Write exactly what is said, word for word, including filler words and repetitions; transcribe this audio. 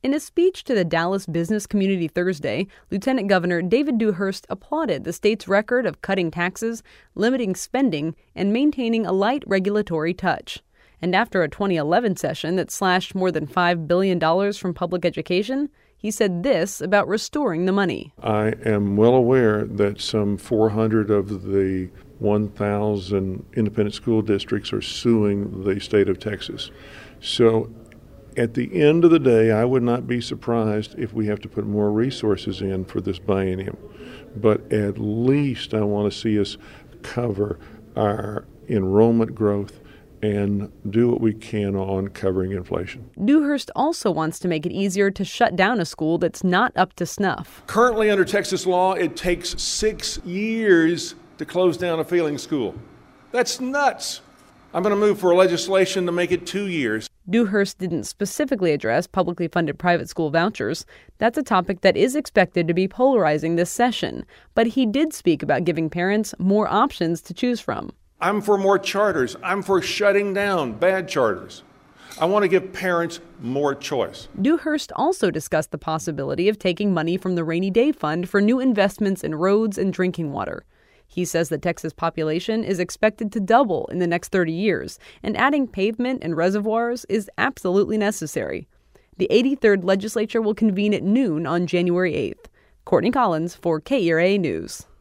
In a speech to the Dallas business community Thursday, Lieutenant Governor David Dewhurst applauded the state's record of cutting taxes, limiting spending, and maintaining a light regulatory touch. And after a twenty eleven session that slashed more than five billion dollars from public education, he said this about restoring the money. I am well aware that some four hundred of the one thousand independent school districts are suing the state of Texas. So at the end of the day, I would not be surprised if we have to put more resources in for this biennium. But at least I want to see us cover our enrollment growth and do what we can on covering inflation. Dewhurst also wants to make it easier to shut down a school that's not up to snuff. Currently, under Texas law, it takes six years to close down a failing school. That's nuts. I'm going to move for legislation to make it two years. Dewhurst didn't specifically address publicly funded private school vouchers. That's a topic that is expected to be polarizing this session. But he did speak about giving parents more options to choose from. I'm for more charters. I'm for shutting down bad charters. I want to give parents more choice. Dewhurst also discussed the possibility of taking money from the rainy day fund for new investments in roads and drinking water. He says the Texas population is expected to double in the next thirty years, and adding pavement and reservoirs is absolutely necessary. The eighty-third legislature will convene at noon on January eighth. Courtney Collins for K E R A News.